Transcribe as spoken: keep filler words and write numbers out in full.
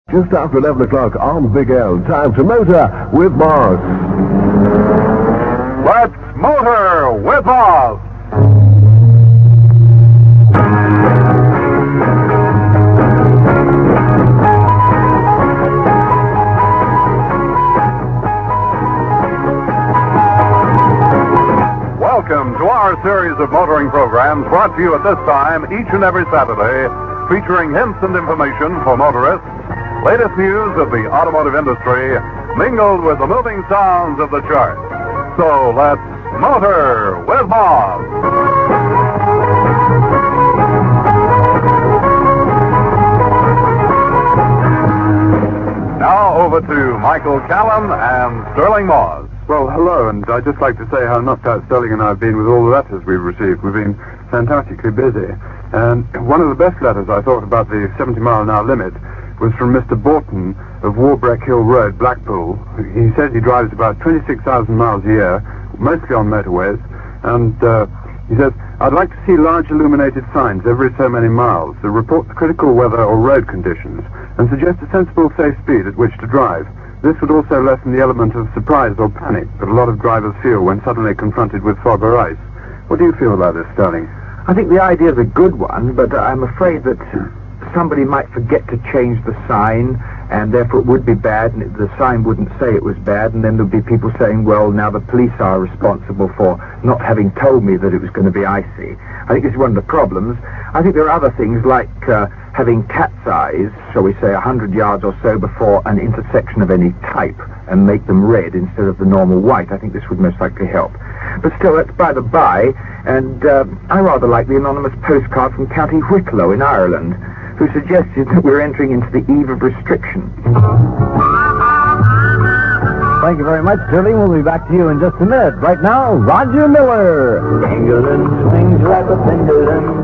Just after eleven o'clock on Big L, time to motor with Moss. Let's motor with Moss. Welcome to our series of motoring programs brought to you at this time each and every Saturday, featuring hints and information for motorists, latest news of the automotive industry, mingled with the moving sounds of the charts. So let's motor with Moss. Now over to Michael Callan and Sterling Moss. Well, hello, and I'd just like to say how knocked out Sterling and I have been with all the letters we've received. We've been fantastically busy. And one of the best letters I thought about the seventy mile an hour limit was from Mister Borton of Warbreck Hill Road, Blackpool. He says he drives about twenty-six thousand miles a year, mostly on motorways, and uh, he says, I'd like to see large illuminated signs every so many miles that report the critical weather or road conditions and suggest a sensible, safe speed at which to drive. This would also lessen the element of surprise or panic that a lot of drivers feel when suddenly confronted with fog or ice. What do you feel about this, Sterling? I think the idea is a good one, but I'm afraid that somebody might forget to change the sign, and therefore it would be bad, and the sign wouldn't say it was bad, and then there'd be people saying, well, now the police are responsible for not having told me that it was going to be icy. I think this is one of the problems. I think there are other things like uh, having cat's eyes, shall we say, a hundred yards or so before an intersection of any type, and make them red instead of the normal white. I think this would most likely help. But still, that's by the by, and uh, I rather like the anonymous postcard from County Wicklow in Ireland, who suggested that we're entering into the eve of restriction. Thank you very much, Sterling. We'll be back to you in just a minute. Right now, Roger Miller. England swings like a pendulum.